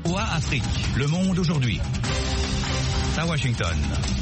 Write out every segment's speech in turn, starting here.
VOA Afrique. Le monde aujourd'hui. À Washington.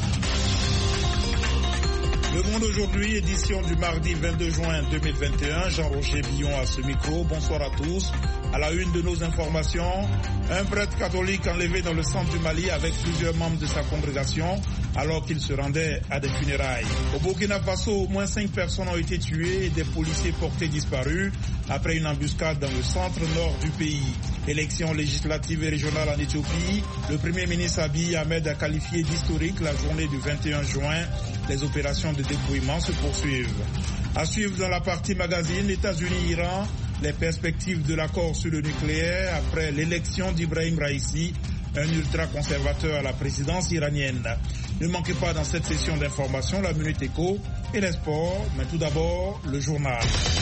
Le Monde aujourd'hui, édition du mardi 22 juin 2021. Jean-Roger Billon à ce micro. Bonsoir à tous. À la une de nos informations, un prêtre catholique enlevé dans le centre du Mali avec plusieurs membres de sa congrégation alors qu'il se rendait à des funérailles. Au Burkina Faso, au moins 5 personnes ont été tuées et des policiers portés disparus après une embuscade dans le centre nord du pays. Élections législatives et régionales en Éthiopie, le Premier ministre Abiy Ahmed a qualifié d'historique la journée du 21 juin. Les opérations de dépouillement se poursuivent. À suivre dans la partie magazine, États-Unis-Iran, les perspectives de l'accord sur le nucléaire après l'élection d'Ibrahim Raïssi, un ultra-conservateur à la présidence iranienne. Ne manquez pas dans cette session d'information la Minute Éco et les sports, mais tout d'abord le journal.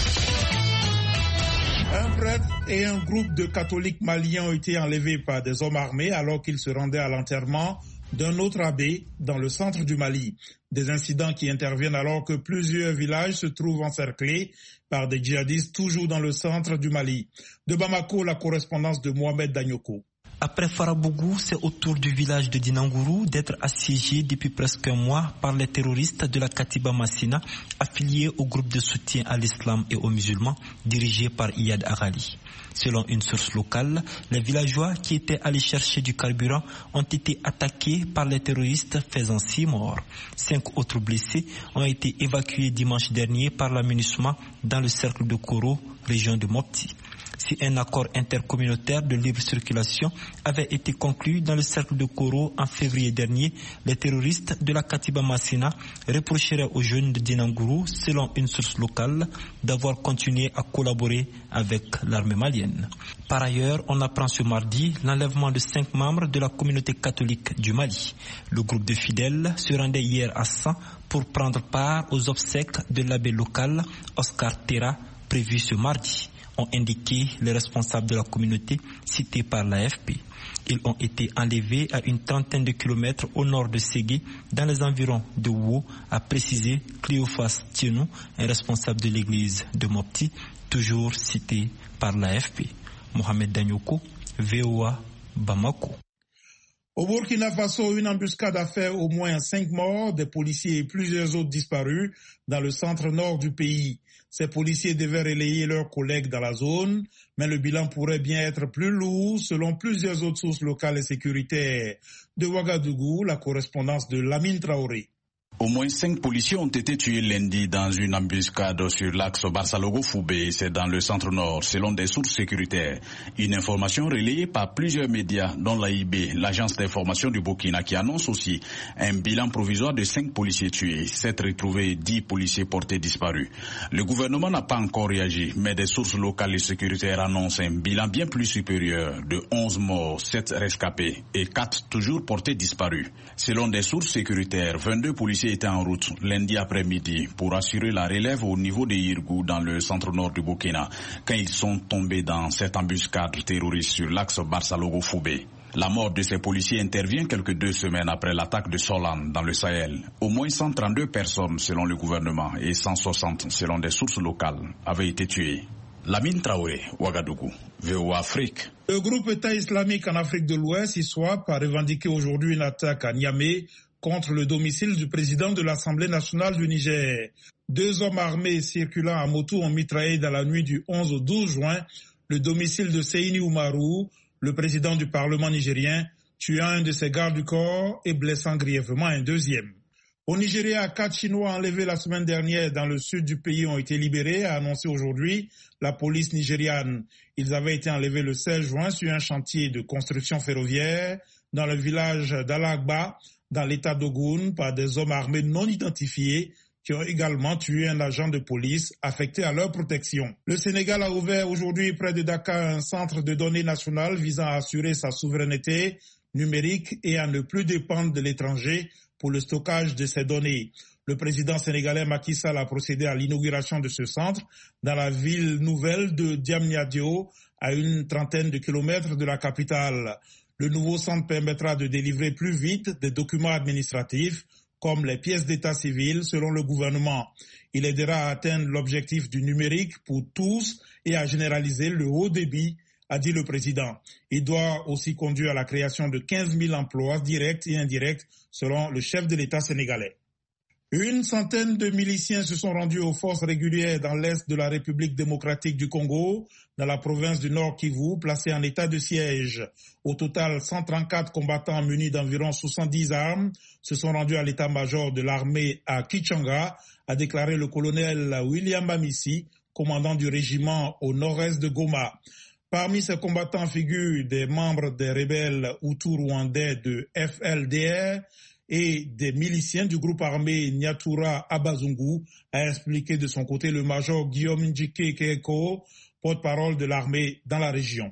Un prêtre et un groupe de catholiques maliens ont été enlevés par des hommes armés alors qu'ils se rendaient à l'enterrement d'un autre abbé dans le centre du Mali. Des incidents qui interviennent alors que plusieurs villages se trouvent encerclés par des djihadistes toujours dans le centre du Mali. De Bamako, la correspondance de Mohamed Danyoko. Après Farabougou, c'est au tour du village de Dinangourou d'être assiégé depuis presque un mois par les terroristes de la Katiba Massina, affiliés au groupe de soutien à l'islam et aux musulmans, dirigé par Iyad Aghali. Selon une source locale, les villageois qui étaient allés chercher du carburant ont été attaqués par les terroristes, faisant 6 morts. 5 autres blessés ont été évacués dimanche dernier par la MINUSMA dans le cercle de Koro, région de Mopti. Si un accord intercommunautaire de libre circulation avait été conclu dans le cercle de Koro en février dernier, les terroristes de la Katiba Massina reprocheraient aux jeunes de Dinangourou, selon une source locale, d'avoir continué à collaborer avec l'armée malienne. Par ailleurs, on apprend ce mardi l'enlèvement de 5 membres de la communauté catholique du Mali. Le groupe de fidèles se rendait hier à San pour prendre part aux obsèques de l'abbé local Oscar Terra, prévu ce mardi, ont indiqué les responsables de la communauté cités par l'AFP. Ils ont été enlevés à une trentaine de kilomètres au nord de Ségué, dans les environs de Wou, a précisé Cléophas Tienou, un responsable de l'église de Mopti, toujours cité par l'AFP. Mohamed Danyoko, VOA, Bamako. Au Burkina Faso, une embuscade a fait au moins 5 morts, des policiers et plusieurs autres disparus dans le centre nord du pays. Ces policiers devaient relayer leurs collègues dans la zone, mais le bilan pourrait bien être plus lourd selon plusieurs autres sources locales et sécuritaires. De Ouagadougou, la correspondance de Lamine Traoré. Au moins 5 policiers ont été tués lundi dans une embuscade sur l'axe Barça-Logo-Foubé, c'est dans le centre-nord, selon des sources sécuritaires. Une information relayée par plusieurs médias, dont l'AIB, l'agence d'information du Burkina, qui annonce aussi un bilan provisoire de 5 policiers tués, 7 retrouvés et 10 policiers portés disparus. Le gouvernement n'a pas encore réagi, mais des sources locales et sécuritaires annoncent un bilan bien plus supérieur de 11 morts, 7 rescapés et 4 toujours portés disparus. Selon des sources sécuritaires, 22 policiers étaient en route lundi après-midi pour assurer la relève au niveau de Yirgou dans le centre-nord du Burkina quand ils sont tombés dans cette embuscade terroriste sur l'axe Barça-Logo-Foubé. La mort de ces policiers intervient quelques 2 semaines après l'attaque de Solan dans le Sahel. Au moins 132 personnes selon le gouvernement et 160 selon des sources locales avaient été tuées. Lamine Traoré, Ouagadougou, VOA Afrique. Le groupe État islamique en Afrique de l'Ouest, ISWAP, a revendiqué aujourd'hui une attaque à Niamey contre le domicile du président de l'Assemblée nationale du Niger. 2 hommes armés circulant à moto ont mitraillé dans la nuit du 11 au 12 juin le domicile de Seyni Oumarou, le président du Parlement nigérien, tuant un de ses gardes du corps et blessant grièvement un deuxième. Au Nigeria, 4 Chinois enlevés la semaine dernière dans le sud du pays ont été libérés, a annoncé aujourd'hui la police nigériane. Ils avaient été enlevés le 16 juin sur un chantier de construction ferroviaire dans le village d'Alagba, dans l'état d'Ogun, par des hommes armés non identifiés qui ont également tué un agent de police affecté à leur protection. Le Sénégal a ouvert aujourd'hui près de Dakar un centre de données national visant à assurer sa souveraineté numérique et à ne plus dépendre de l'étranger pour le stockage de ces données. Le président sénégalais Macky Sall a procédé à l'inauguration de ce centre dans la ville nouvelle de Diamniadio, à une trentaine de kilomètres de la capitale. Le nouveau centre permettra de délivrer plus vite des documents administratifs comme les pièces d'état civil selon le gouvernement. Il aidera à atteindre l'objectif du numérique pour tous et à généraliser le haut débit, a dit le président. Il doit aussi conduire à la création de 15 000 emplois directs et indirects, selon le chef de l'État sénégalais. Une centaine de miliciens se sont rendus aux forces régulières dans l'est de la République démocratique du Congo, dans la province du Nord Kivu, placés en état de siège. Au total, 134 combattants munis d'environ 70 armes se sont rendus à l'état-major de l'armée à Kichanga, a déclaré le colonel William Bamissi, commandant du régiment au nord-est de Goma. Parmi ces combattants figurent des membres des rebelles hutus-rwandais de FLDR, et des miliciens du groupe armé Nyatura Abazungu, a expliqué de son côté le major Guillaume Njike Keko, porte-parole de l'armée dans la région.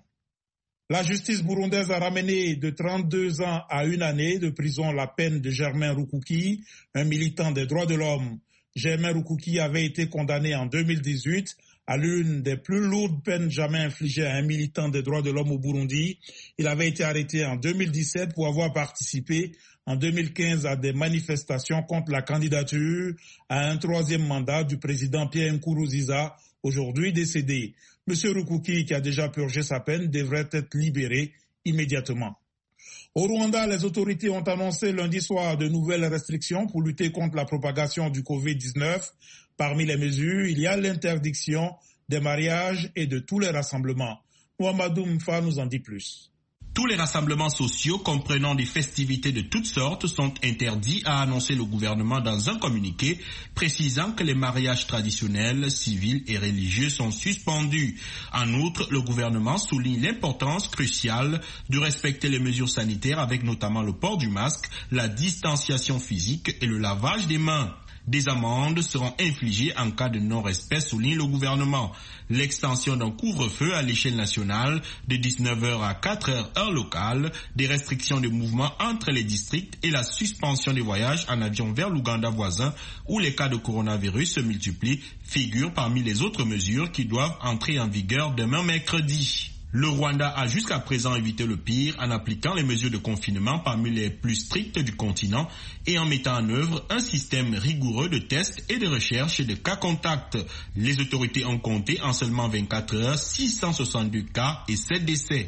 La justice burundaise a ramené de 32 ans à 1 année de prison la peine de Germain Rukuki, un militant des droits de l'homme. Germain Rukuki avait été condamné en 2018 à l'une des plus lourdes peines jamais infligées à un militant des droits de l'homme au Burundi. Il avait été arrêté en 2017 pour avoir participé en 2015 à des manifestations contre la candidature à un 3e mandat du président Pierre Nkurunziza, aujourd'hui décédé. Monsieur Rukuki, qui a déjà purgé sa peine, devrait être libéré immédiatement. Au Rwanda, les autorités ont annoncé lundi soir de nouvelles restrictions pour lutter contre la propagation du Covid-19. Parmi les mesures, il y a l'interdiction des mariages et de tous les rassemblements. Mouamadou Mfa nous en dit plus. Tous les rassemblements sociaux comprenant des festivités de toutes sortes sont interdits, a annoncé le gouvernement dans un communiqué précisant que les mariages traditionnels, civils et religieux sont suspendus. En outre, le gouvernement souligne l'importance cruciale de respecter les mesures sanitaires avec notamment le port du masque, la distanciation physique et le lavage des mains. Des amendes seront infligées en cas de non-respect, souligne le gouvernement. L'extension d'un couvre-feu à l'échelle nationale de 19h à 4h heure locale, des restrictions de mouvement entre les districts et la suspension des voyages en avion vers l'Ouganda voisin où les cas de coronavirus se multiplient figurent parmi les autres mesures qui doivent entrer en vigueur demain mercredi. Le Rwanda a jusqu'à présent évité le pire en appliquant les mesures de confinement parmi les plus strictes du continent et en mettant en œuvre un système rigoureux de tests et de recherche de cas contacts. Les autorités ont compté en seulement 24 heures 662 cas et 7 décès.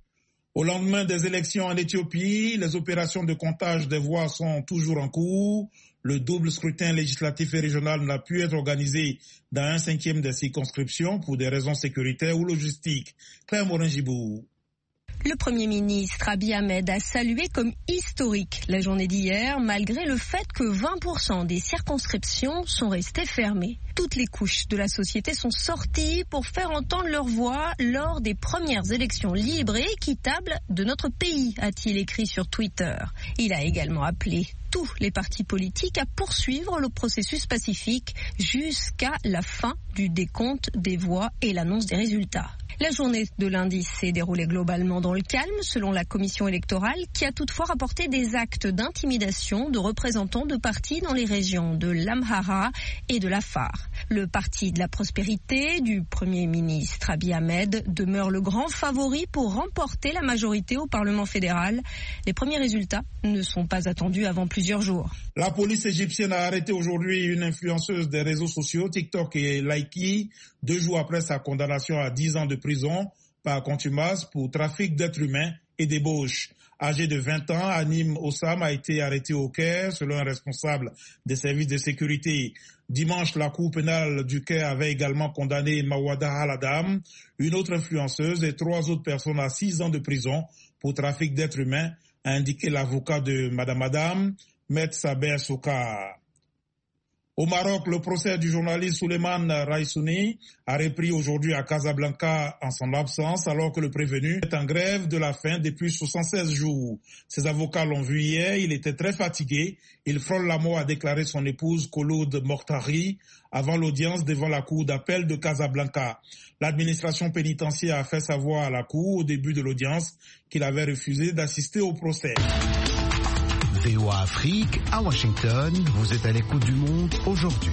Au lendemain des élections en Éthiopie, les opérations de comptage des voix sont toujours en cours. Le double scrutin législatif et régional n'a pu être organisé dans 1/5 des circonscriptions pour des raisons sécuritaires ou logistiques. Claire Morin-Gibou. Le Premier ministre Abiy Ahmed a salué comme historique la journée d'hier, malgré le fait que 20% des circonscriptions sont restées fermées. Toutes les couches de la société sont sorties pour faire entendre leur voix lors des premières élections libres et équitables de notre pays, a-t-il écrit sur Twitter. Il a également appelé tous les partis politiques à poursuivre le processus pacifique jusqu'à la fin du décompte des voix et l'annonce des résultats. La journée de lundi s'est déroulée globalement dans le calme, selon la commission électorale, qui a toutefois rapporté des actes d'intimidation de représentants de partis dans les régions de l'Amhara et de l'Afar. Le parti de la prospérité du Premier ministre Abiy Ahmed demeure le grand favori pour remporter la majorité au Parlement fédéral. Les premiers résultats ne sont pas attendus avant plusieurs jours. La police égyptienne a arrêté aujourd'hui une influenceuse des réseaux sociaux, TikTok et Likee, 2 jours après sa condamnation à 10 ans de prison par contumace pour trafic d'êtres humains et débauche. Âgé de 20 ans, Anim Ossam a été arrêté au Caire selon un responsable des services de sécurité. Dimanche, la Cour pénale du Caire avait également condamné Mawada Haladam, une autre influenceuse et 3 autres personnes à 6 ans de prison pour trafic d'êtres humains, a indiqué l'avocat de Madame Adam, Maître Saber Soka. Au Maroc, le procès du journaliste Souleymane Raissouni a repris aujourd'hui à Casablanca en son absence, alors que le prévenu est en grève de la faim depuis 76 jours. Ses avocats l'ont vu hier, il était très fatigué. Il frôle la mort, a déclaré son épouse Kouloud Mortari avant l'audience devant la cour d'appel de Casablanca. L'administration pénitentiaire a fait savoir à la cour au début de l'audience qu'il avait refusé d'assister au procès. VOA Afrique, à Washington, vous êtes à l'écoute du monde aujourd'hui.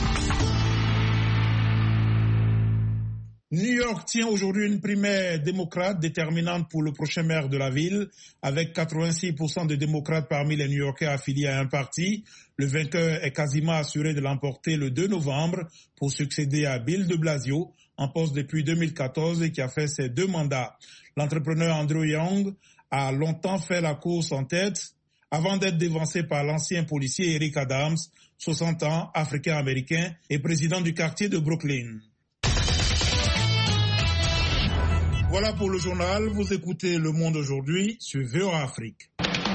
New York tient aujourd'hui une primaire démocrate déterminante pour le prochain maire de la ville, avec 86% de démocrates parmi les New-Yorkais affiliés à un parti. Le vainqueur est quasiment assuré de l'emporter le 2 novembre pour succéder à Bill de Blasio, en poste depuis 2014 et qui a fait ses 2 mandats. L'entrepreneur Andrew Young a longtemps fait la course en tête avant d'être dévancé par l'ancien policier Eric Adams, 60 ans, africain-américain et président du quartier de Brooklyn. Voilà pour le journal. Vous écoutez Le Monde aujourd'hui sur VOA Afrique.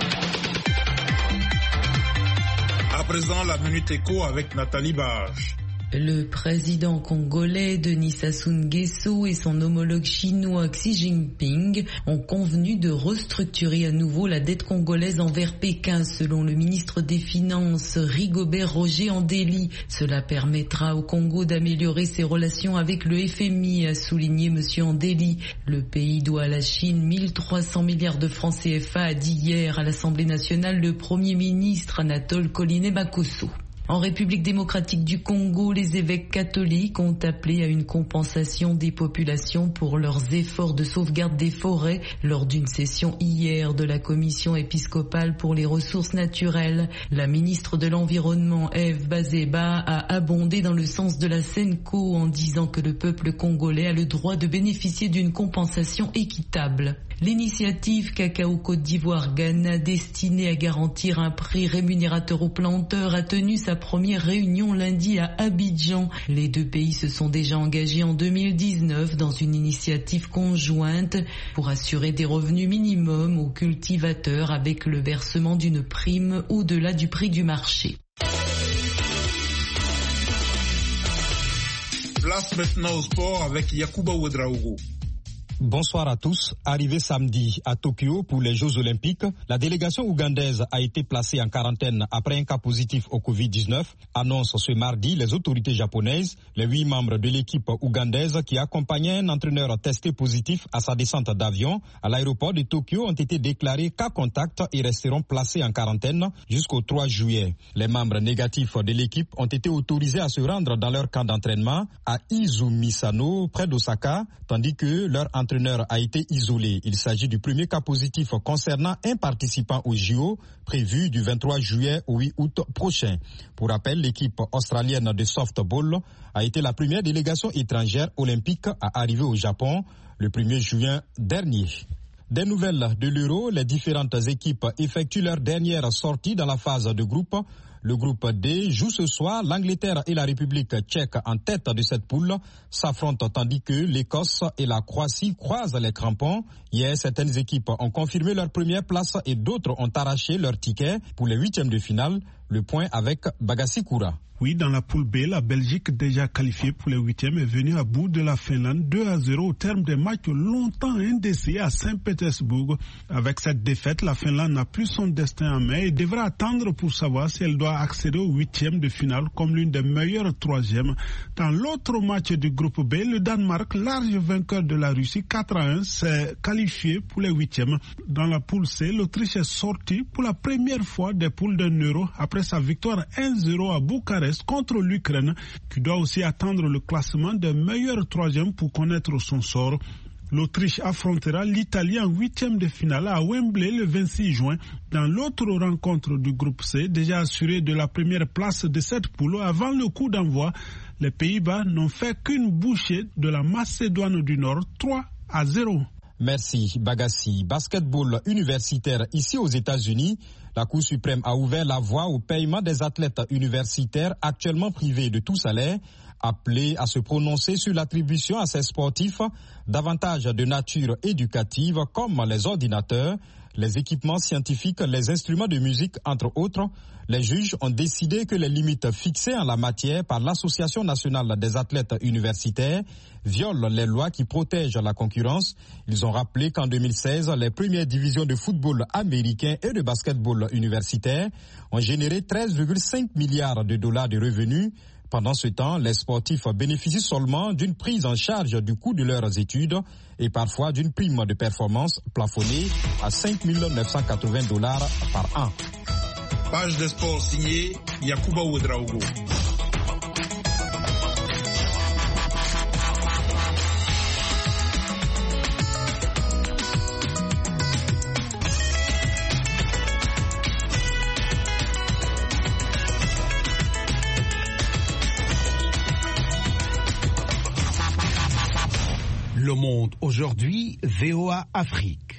À présent, la Minute Éco avec Nathalie Barge. Le président congolais Denis Sassou Nguesso et son homologue chinois Xi Jinping ont convenu de restructurer à nouveau la dette congolaise envers Pékin, selon le ministre des Finances Rigobert Roger Andéli. Cela permettra au Congo d'améliorer ses relations avec le FMI, a souligné M. Andéli. Le pays doit à la Chine 1300 milliards de francs CFA, a dit hier à l'Assemblée nationale le Premier ministre Anatole Koliné-Bakosso. En République démocratique du Congo, les évêques catholiques ont appelé à une compensation des populations pour leurs efforts de sauvegarde des forêts lors d'une session hier de la commission épiscopale pour les ressources naturelles. La ministre de l'Environnement, Eve Bazeba, a abondé dans le sens de la SENCO en disant que le peuple congolais a le droit de bénéficier d'une compensation équitable. L'initiative Cacao Côte d'Ivoire-Ghana, destinée à garantir un prix rémunérateur aux planteurs, a tenu sa première réunion lundi à Abidjan. Les 2 pays se sont déjà engagés en 2019 dans une initiative conjointe pour assurer des revenus minimums aux cultivateurs avec le versement d'une prime au-delà du prix du marché. Place maintenant au sport avec Yacouba Ouedraogo. Bonsoir à tous. Arrivé samedi à Tokyo pour les Jeux Olympiques, la délégation ougandaise a été placée en quarantaine après un cas positif au Covid-19, annoncent ce mardi les autorités japonaises. Les 8 membres de l'équipe ougandaise qui accompagnaient un entraîneur testé positif à sa descente d'avion à l'aéroport de Tokyo ont été déclarés cas contact et resteront placés en quarantaine jusqu'au 3 juillet. Les membres négatifs de l'équipe ont été autorisés à se rendre dans leur camp d'entraînement à Izumisano, près d'Osaka, tandis que leur entraîneur a été isolé. Il s'agit du premier cas positif concernant un participant au JO prévu du 23 juillet au 8 août prochain. Pour rappel, l'équipe australienne de softball a été la première délégation étrangère olympique à arriver au Japon le 1er juin dernier. Des nouvelles de l'Euro, les différentes équipes effectuent leur dernière sortie dans la phase de groupe. Le groupe D joue ce soir. L'Angleterre et la République tchèque en tête de cette poule s'affrontent tandis que l'Écosse et la Croatie croisent les crampons. Hier, certaines équipes ont confirmé leur première place et d'autres ont arraché leur ticket pour les 8e de finale. Le point avec Bagassi Koura. Oui, dans la poule B, la Belgique, déjà qualifiée pour les 8e, est venue à bout de la Finlande 2-0 au terme des matchs longtemps indécis à Saint-Pétersbourg. Avec cette défaite, la Finlande n'a plus son destin en main et devra attendre pour savoir si elle doit accéder aux 8e de finale comme l'une des meilleures 3e. Dans l'autre match du groupe B, le Danemark, large vainqueur de la Russie 4-1, s'est qualifié pour les 8e. Dans la poule C, l'Autriche est sortie pour la première fois des poules d'un Euro après sa victoire 1-0 à Bucarest contre l'Ukraine, qui doit aussi attendre le classement des meilleurs 3e pour connaître son sort. L'Autriche affrontera l'Italie en 8e de finale à Wembley le 26 juin. Dans l'autre rencontre du groupe C, déjà assuré de la première place de cette poule avant le coup d'envoi, les Pays-Bas n'ont fait qu'une bouchée de la Macédoine du Nord, 3-0. Merci Bagassi. Basketball universitaire ici aux États-Unis. La Cour suprême a ouvert la voie au paiement des athlètes universitaires actuellement privés de tout salaire, appelés à se prononcer sur l'attribution à ces sportifs d'avantages de nature éducative comme les ordinateurs, les équipements scientifiques, les instruments de musique, entre autres. Les juges ont décidé que les limites fixées en la matière par l'Association nationale des athlètes universitaires violent les lois qui protègent la concurrence. Ils ont rappelé qu'en 2016, les premières divisions de football américain et de basketball universitaire ont généré 13,5 milliards de dollars de revenus. Pendant ce temps, les sportifs bénéficient seulement d'une prise en charge du coût de leurs études et parfois d'une prime de performance plafonnée à 5 980 $ par an. Page de sport signée Yacouba Ouedraogo. monde aujourd'hui, VOA Afrique.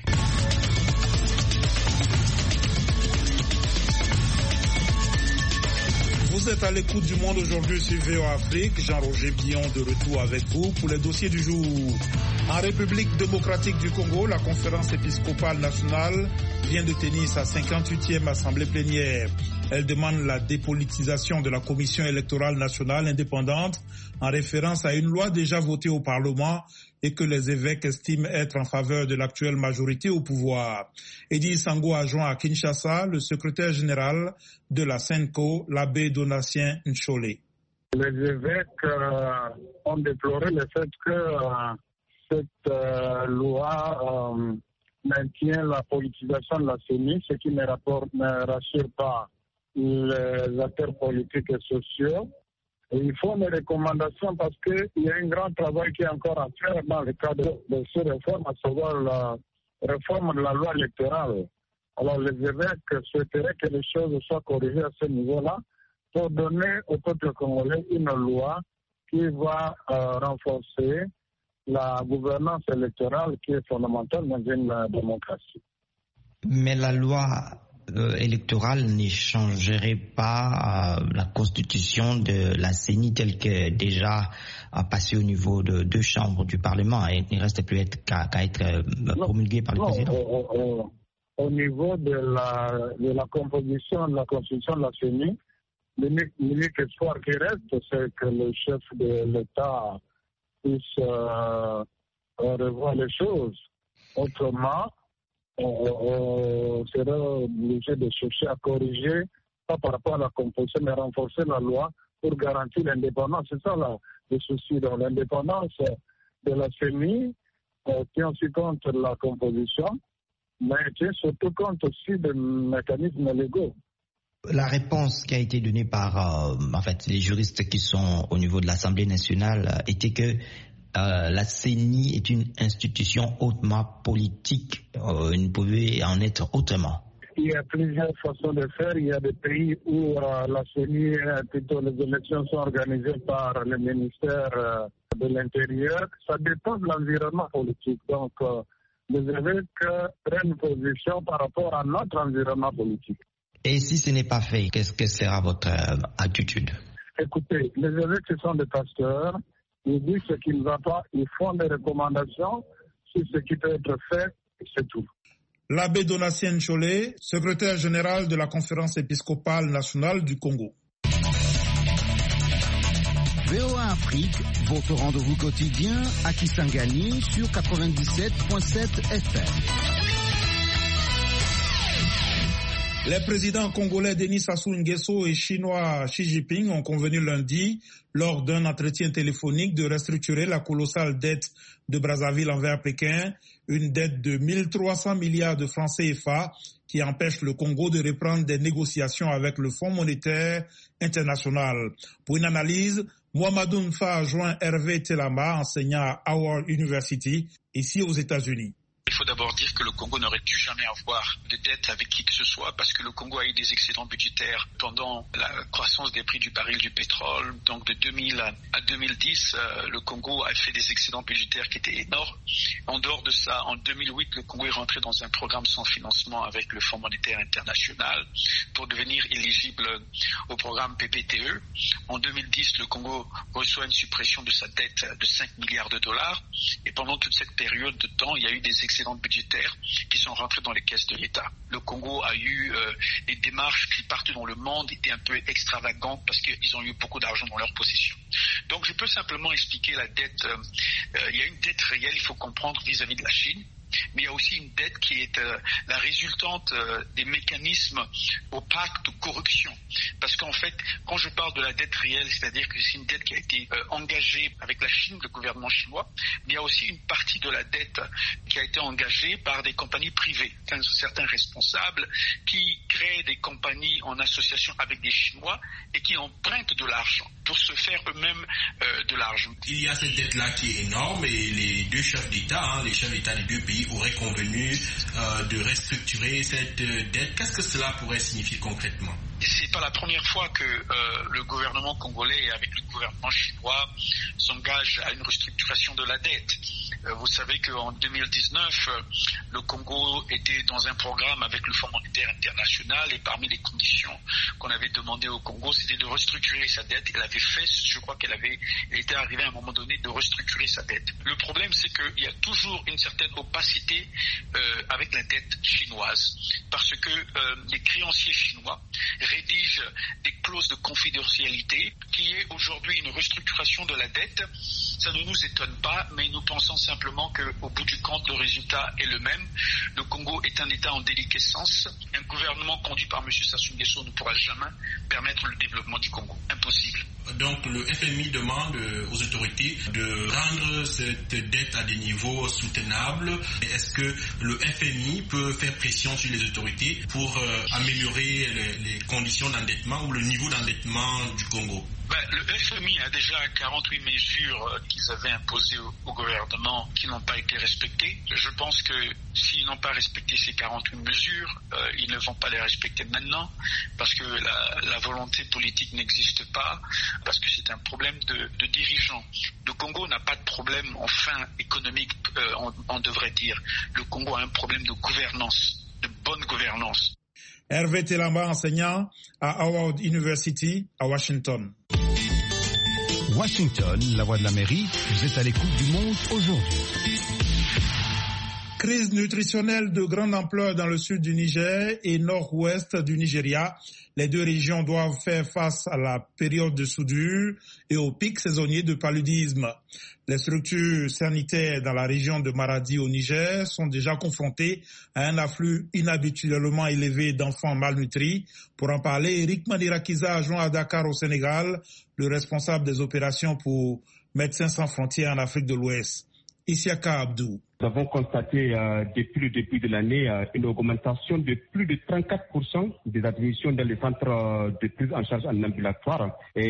Vous êtes à l'écoute du monde aujourd'hui sur VOA Afrique. Jean-Roger Billon de retour avec vous pour les dossiers du jour. En République démocratique du Congo, la conférence épiscopale nationale vient de tenir sa 58e assemblée plénière. Elle demande la dépolitisation de la commission électorale nationale indépendante en référence à une loi déjà votée au Parlement et que les évêques estiment être en faveur de l'actuelle majorité au pouvoir. Eddy Sango a joint à Kinshasa le secrétaire général de la SENCO, l'abbé Donatien Nchole. Les évêques ont déploré le fait que cette loi maintient la politisation de la CENI, ce qui ne rassure pas les acteurs politiques et sociaux. Et il faut des recommandations parce qu'il y a un grand travail qui est encore à faire dans le cadre de ces réformes, à savoir la réforme de la loi électorale. Alors les évêques souhaiteraient que les choses soient corrigées à ce niveau-là pour donner au peuple congolais une loi qui va renforcer la gouvernance électorale qui est fondamentale dans une démocratie. Mais la loi électorale ne changerait pas la constitution de la CENI telle que déjà passée au niveau de 2 chambres du Parlement. Il ne reste plus qu'à être promulguée par le président. Au niveau de la composition de la constitution de la CENI, l'unique espoir qui reste, c'est que le chef de l'État puisse revoir les choses. Autrement, on sera obligé de chercher à corriger, pas par rapport à la composition, mais renforcer la loi pour garantir l'indépendance. C'est ça le souci. Donc, l'indépendance de la CENI tient aussi compte de la composition, mais tient surtout compte aussi des mécanismes légaux. La réponse qui a été donnée par les juristes qui sont au niveau de l'Assemblée nationale était que la CENI est une institution hautement politique. Il ne pouvait en être autrement. Il y a plusieurs façons de faire. Il y a des pays où la CENI, plutôt les élections sont organisées par le ministère de l'Intérieur. Ça dépend de l'environnement politique. Donc, les évêques prennent position par rapport à notre environnement politique. Et si ce n'est pas fait, qu'est-ce que sera votre attitude? Écoutez, les évêques, ce sont des pasteurs. Ils disent ce qui ne va pas, ils font des recommandations sur ce qui peut être fait, et c'est tout. L'abbé Donatien Nchole, secrétaire général de la conférence épiscopale nationale du Congo. VOA Afrique, votre rendez-vous quotidien à Kisangani sur 97.7 FM. Les présidents congolais Denis Sassou Nguesso et chinois Xi Jinping ont convenu lundi, lors d'un entretien téléphonique, de restructurer la colossale dette de Brazzaville envers Pékin, une dette de 1300 milliards de francs CFA qui empêche le Congo de reprendre des négociations avec le Fonds monétaire international. Pour une analyse, Mohamedou Nfa a joint Hervé Telama, enseignant à Howard University, ici aux États-Unis. Il faut d'abord dire que le Congo n'aurait dû jamais avoir de dette avec qui que ce soit parce que le Congo a eu des excédents budgétaires pendant la croissance des prix du baril du pétrole. Donc de 2000 à 2010, le Congo a fait des excédents budgétaires qui étaient énormes. En dehors de ça, en 2008, le Congo est rentré dans un programme sans financement avec le Fonds monétaire international pour devenir éligible au programme PPTE. En 2010, le Congo reçoit une suppression de sa dette de 5 milliards de dollars. Et pendant toute cette période de temps, il y a eu des excédents budgétaires qui sont rentrés dans les caisses de l'État. Le Congo a eu des démarches qui partout dans le monde étaient un peu extravagantes parce qu'ils ont eu beaucoup d'argent dans leur possession. Donc je peux simplement expliquer la dette. Il y a une dette réelle, il faut comprendre, vis-à-vis de la Chine. Mais il y a aussi une dette qui est la résultante des mécanismes opaques de corruption. Parce qu'en fait, quand je parle de la dette réelle, c'est-à-dire que c'est une dette qui a été engagée avec la Chine, le gouvernement chinois, mais il y a aussi une partie de la dette qui a été engagée par des compagnies privées, certains responsables qui créent des compagnies en association avec des Chinois et qui empruntent de l'argent pour se faire eux-mêmes de l'argent. Il y a cette dette-là qui est énorme et les deux chefs d'État, les chefs d'État des deux pays auraient convenu de restructurer cette dette. Qu'est-ce que cela pourrait signifier concrètement? C'est pas la première fois que le gouvernement congolais, avec le gouvernement chinois, s'engage à une restructuration de la dette. Vous savez qu'en 2019, le Congo était dans un programme avec le Fonds monétaire international et parmi les conditions qu'on avait demandé au Congo, c'était de restructurer sa dette. Elle avait fait, je crois qu'elle était arrivée à un moment donné de restructurer sa dette. Le problème, c'est qu'il y a toujours une certaine opacité avec la dette chinoise parce que les créanciers chinois rédigent des clauses de confidentialité qui est aujourd'hui une restructuration de la dette. Ça ne nous étonne pas, mais nous pensons simplement qu'au bout du compte, le résultat est le même. Le Congo est un État en déliquescence. Un gouvernement conduit par M. Sassou Nguesso ne pourra jamais permettre le développement du Congo. Impossible. Donc le FMI demande aux autorités de rendre cette dette à des niveaux soutenables. Est-ce que le FMI peut faire pression sur les autorités pour améliorer les conditions d'endettement ou le niveau d'endettement du Congo? Le FMI a déjà 48 mesures qu'ils avaient imposées au gouvernement qui n'ont pas été respectées. Je pense que s'ils n'ont pas respecté ces 48 mesures, ils ne vont pas les respecter maintenant parce que la volonté politique n'existe pas, parce que c'est un problème de dirigeants. Le Congo n'a pas de problème en fin économique, on devrait dire. Le Congo a un problème de gouvernance, de bonne gouvernance. Hervé Telamba, enseignant à Howard University à Washington. Washington, la voix de l'Amérique, vous êtes à l'écoute du monde aujourd'hui. Crise nutritionnelle de grande ampleur dans le sud du Niger et nord-ouest du Nigeria. Les deux régions doivent faire face à la période de soudure et au pic saisonnier de paludisme. Les structures sanitaires dans la région de Maradi au Niger sont déjà confrontées à un afflux inhabituellement élevé d'enfants malnutris. Pour en parler, Eric Mandirakiza a joint à Dakar au Sénégal le responsable des opérations pour Médecins sans frontières en Afrique de l'Ouest, Isiaka Abdou. Nous avons constaté depuis le début de l'année une augmentation de plus de 34% des admissions dans les centres de prise en charge en ambulatoire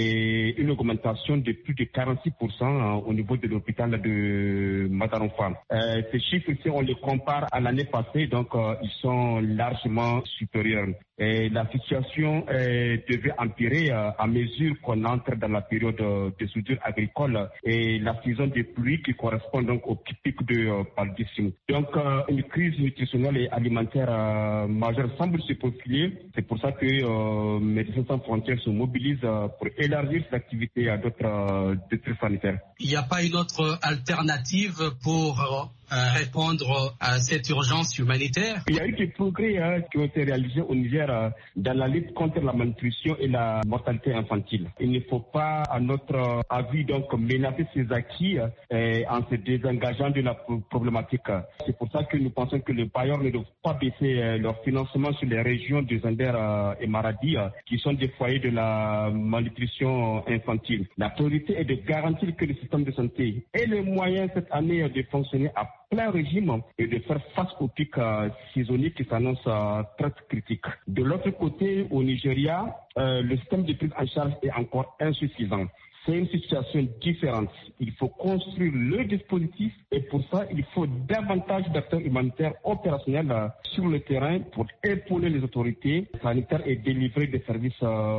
et une augmentation de plus de 46% au niveau de l'hôpital de Madaronfa. Ces chiffres, si on les compare à l'année passée, donc ils sont largement supérieurs. Et la situation devait empirer à mesure qu'on entre dans la période de soudure agricole et la saison des pluies qui correspond donc au pic de paludisme. Donc une crise nutritionnelle et alimentaire majeure semble se profiler. C'est pour ça que Médecins sans frontières se mobilisent pour élargir cette activité à d'autres districts sanitaires. Il n'y a pas une autre alternative pour répondre à cette urgence humanitaire? Il y a eu des progrès qui ont été réalisés au Niger dans la lutte contre la malnutrition et la mortalité infantile. Il ne faut pas, à notre avis, donc menacer ces acquis en se désengageant de la problématique. C'est pour ça que nous pensons que les bailleurs ne doivent pas baisser leur financement sur les régions de Zander et Maradi, qui sont des foyers de la malnutrition infantile. La priorité est de garantir que le système de santé ait les moyens cette année de fonctionner à plein régime et de faire face au pic saisonnier qui s'annonce très critique. De l'autre côté, au Nigeria, le système de prise en charge est encore insuffisant. C'est une situation différente. Il faut construire le dispositif et pour ça, il faut davantage d'acteurs humanitaires opérationnels sur le terrain pour épauler les autorités sanitaires et délivrer des services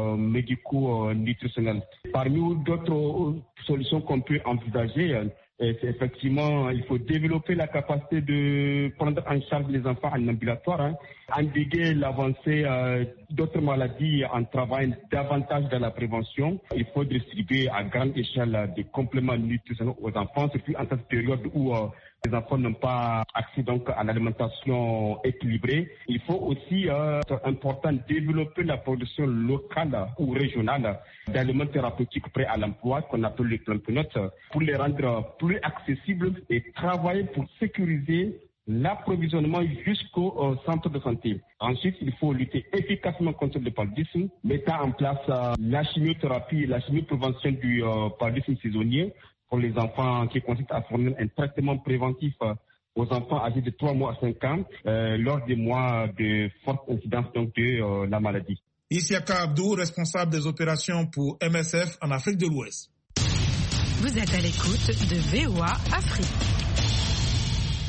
médicaux nutritionnels. Parmi d'autres solutions qu'on peut envisager, c'est effectivement, il faut développer la capacité de prendre en charge les enfants en ambulatoire, endiguer l'avancée d'autres maladies en travaillant davantage dans la prévention. Il faut distribuer à grande échelle des compléments nutritionnels aux enfants, surtout en cette période où les enfants n'ont pas accès donc à l'alimentation équilibrée. Il faut aussi, c'est important, développer la production locale ou régionale d'aliments thérapeutiques prêts à l'emploi, qu'on appelle les plantonotes, pour les rendre plus accessibles et travailler pour sécuriser l'approvisionnement jusqu'au centre de santé. Ensuite, il faut lutter efficacement contre le paludisme, mettant en place la chimiothérapie et la chimioprévention du paludisme saisonnier pour les enfants qui consiste à fournir un traitement préventif aux enfants âgés de 3 mois à 5 ans lors des mois de forte incidence donc, de la maladie. Isiaka Abdou, responsable des opérations pour MSF en Afrique de l'Ouest. Vous êtes à l'écoute de VOA Afrique.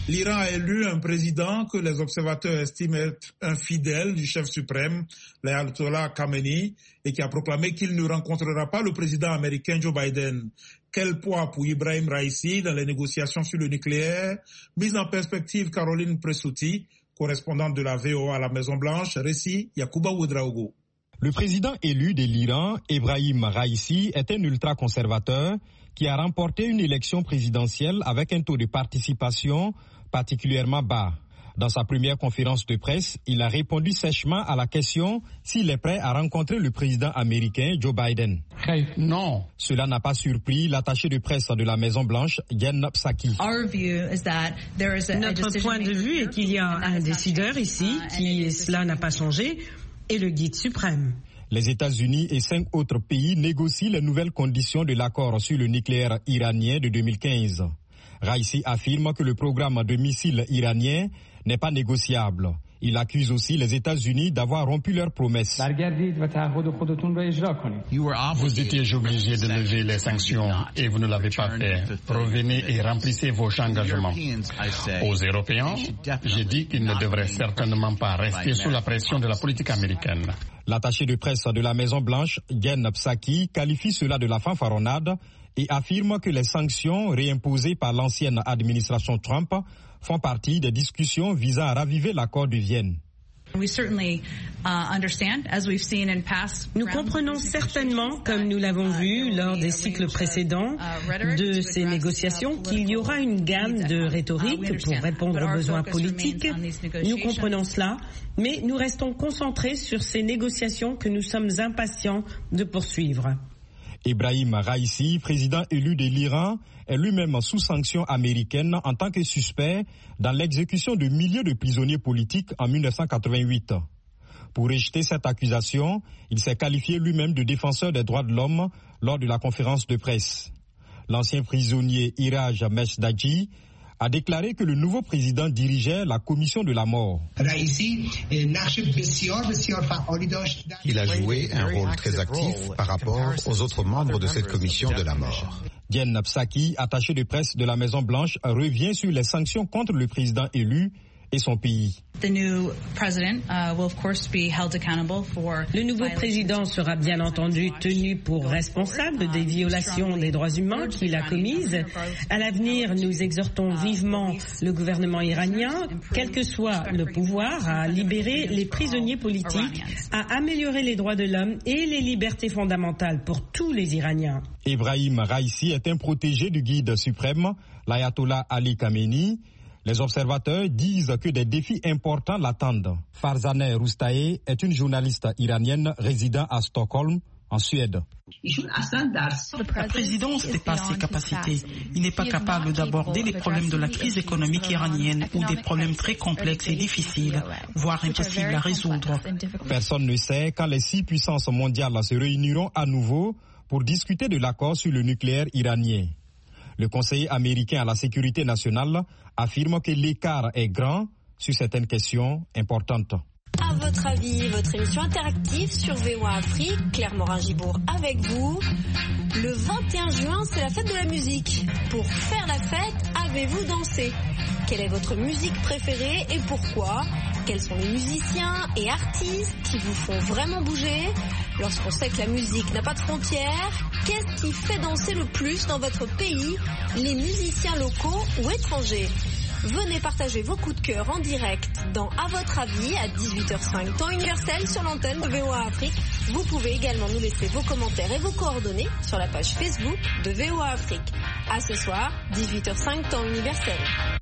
L'Iran a élu un président que les observateurs estiment être un fidèle du chef suprême, l'ayatollah Khamenei, et qui a proclamé qu'il ne rencontrera pas le président américain Joe Biden. Quel poids pour Ibrahim Raïssi dans les négociations sur le nucléaire? Mise en perspective, Caroline Pressouti, correspondante de la VOA à la Maison-Blanche, récit Yacouba Ouedraogo. Le président élu de l'Iran, Ibrahim Raïssi, est un ultra-conservateur qui a remporté une élection présidentielle avec un taux de participation particulièrement bas. Dans sa première conférence de presse, il a répondu sèchement à la question s'il est prêt à rencontrer le président américain Joe Biden. Non. Cela n'a pas surpris l'attaché de presse de la Maison-Blanche, Jen Psaki. Notre point de vue est qu'il y a un décideur ici qui, cela n'a pas changé, est le guide suprême. Les États-Unis et 5 autres pays négocient les nouvelles conditions de l'accord sur le nucléaire iranien de 2015. Raïssi affirme que le programme de missiles iranien n'est pas négociable. Il accuse aussi les États-Unis d'avoir rompu leurs promesses. Vous étiez obligés de lever les sanctions et vous ne l'avez pas fait. Revenez et remplissez vos engagements. Aux Européens, j'ai dit qu'ils ne devraient certainement pas rester sous la pression de la politique américaine. L'attaché de presse de la Maison-Blanche, Jen Psaki, qualifie cela de la fanfaronnade et affirme que les sanctions réimposées par l'ancienne administration Trump font partie des discussions visant à raviver l'accord de Vienne. Nous comprenons certainement, comme nous l'avons vu lors des cycles précédents de ces négociations, qu'il y aura une gamme de rhétorique pour répondre aux besoins politiques. Nous comprenons cela, mais nous restons concentrés sur ces négociations que nous sommes impatients de poursuivre. Ibrahim Raïssi, président élu de l'Iran, est lui-même sous sanction américaine en tant que suspect dans l'exécution de milliers de prisonniers politiques en 1988. Pour rejeter cette accusation, il s'est qualifié lui-même de défenseur des droits de l'homme lors de la conférence de presse. L'ancien prisonnier Iraj Mesdaji a déclaré que le nouveau président dirigeait la commission de la mort. Il a joué un rôle très actif par rapport aux autres membres de cette commission de la mort. Jen Psaki, attaché de presse de la Maison-Blanche, revient sur les sanctions contre le président élu et son pays. Le nouveau président sera bien entendu tenu pour responsable des violations des droits humains qu'il a commises. À l'avenir, nous exhortons vivement le gouvernement iranien, quel que soit le pouvoir, à libérer les prisonniers politiques, à améliorer les droits de l'homme et les libertés fondamentales pour tous les Iraniens. Ibrahim Raïssi est un protégé du guide suprême, l'ayatollah Ali Khamenei. Les observateurs disent que des défis importants l'attendent. Farzaneh Roustaé est une journaliste iranienne résidant à Stockholm, en Suède. La présidence dépasse ses capacités. Il n'est pas capable d'aborder les problèmes de la crise économique iranienne ou des problèmes très complexes et difficiles, voire impossibles à résoudre. Personne ne sait quand les 6 puissances mondiales se réuniront à nouveau pour discuter de l'accord sur le nucléaire iranien. Le conseiller américain à la sécurité nationale affirme que l'écart est grand sur certaines questions importantes. À votre avis, votre émission interactive sur VOA Afrique, Claire Morin-Gibourg avec vous. Le 21 juin, c'est la fête de la musique. Pour faire la fête, avez-vous dansé? Quelle est votre musique préférée et pourquoi? Quels sont les musiciens et artistes qui vous font vraiment bouger? Lorsqu'on sait que la musique n'a pas de frontières, qu'est-ce qui fait danser le plus dans votre pays, les musiciens locaux ou étrangers? Venez partager vos coups de cœur en direct dans À votre avis à 18h05 temps universel sur l'antenne de VOA Afrique. Vous pouvez également nous laisser vos commentaires et vos coordonnées sur la page Facebook de VOA Afrique. À ce soir, 18h05 temps universel.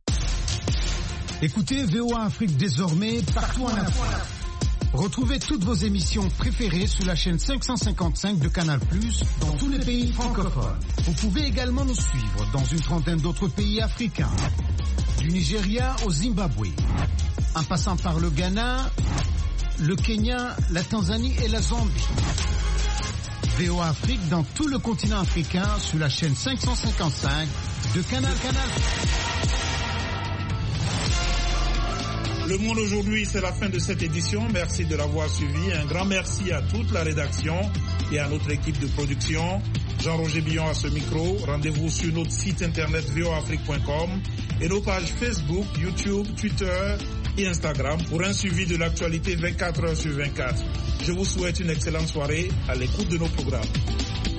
Écoutez VOA Afrique désormais partout en Afrique. Retrouvez toutes vos émissions préférées sur la chaîne 555 de Canal+, dans tous les pays francophones. Vous pouvez également nous suivre dans une trentaine d'autres pays africains, du Nigeria au Zimbabwe, en passant par le Ghana, le Kenya, la Tanzanie et la Zambie. VOA Afrique dans tout le continent africain sur la chaîne 555 de Canal+. Le Monde aujourd'hui, c'est la fin de cette édition. Merci de l'avoir suivi. Un grand merci à toute la rédaction et à notre équipe de production. Jean-Roger Billon à ce micro. Rendez-vous sur notre site internet voafrique.com et nos pages Facebook, YouTube, Twitter et Instagram pour un suivi de l'actualité 24 heures sur 24. Je vous souhaite une excellente soirée à l'écoute de nos programmes.